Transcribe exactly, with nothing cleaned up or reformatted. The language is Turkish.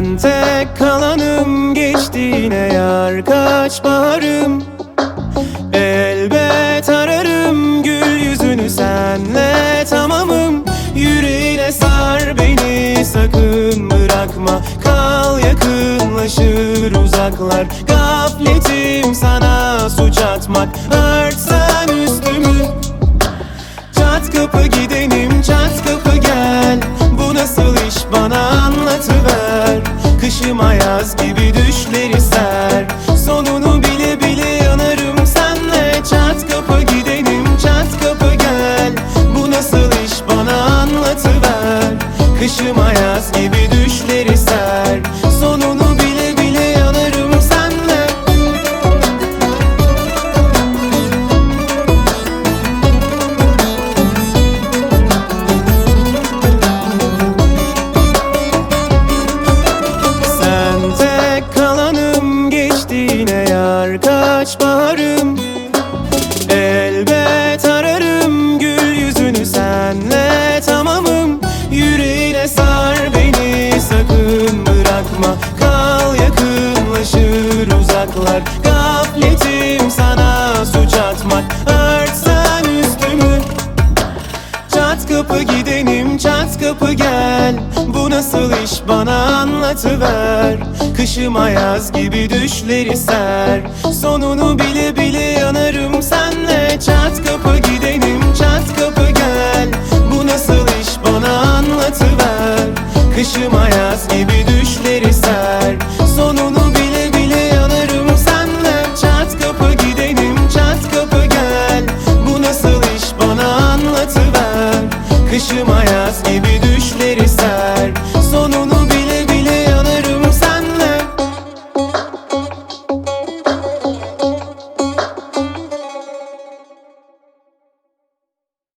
Ben tek kalanım, geçtiğine yar kaç baharım. Elbet ararım gül yüzünü, senle tamamım. Yüreğine sar beni, sakın bırakma. Kal yakınlaşır uzaklar. Gafletim sana suç atmak. Örtsen üstümü, çat kapı gidenim, çat kapı gel. Bu nasıl iş, bana anlatıver. Kışıma yaz gibi düşleri ser. Sonunu bile bile yanarım senle. Çat kapı gidenim, çat kapı gel. Bu nasıl iş, bana anlatıver. Kışıma yaz gibi düşleri ser. Sonunu bile bile yanarım senle. Sen tek kalanım, geçtiğine yar kaç baharım. Elbet ararım gül yüzünü, senle tamamım. Yüreğine sar beni, sakın bırakma. Kal yakınlaşır uzaklar. Gafletim sana suç atmak. Örtsen üstümü, çat kapı gidenim, çat kapı gel. Bu nasıl iş, bana anlatıver. Kışıma yaz gibi düşleri ser. Sonunu bile bile yanarım senle. Çat kapı gidenim, çat kapı gel. Bu nasıl iş, bana anlatıver. Kışıma yaz gibi düşleri ser. Sonunu bile bile yanarım senle. Çat kapı gidenim, çat kapı gel. Bu nasıl iş, bana anlatıver. Kışıma yaz gibi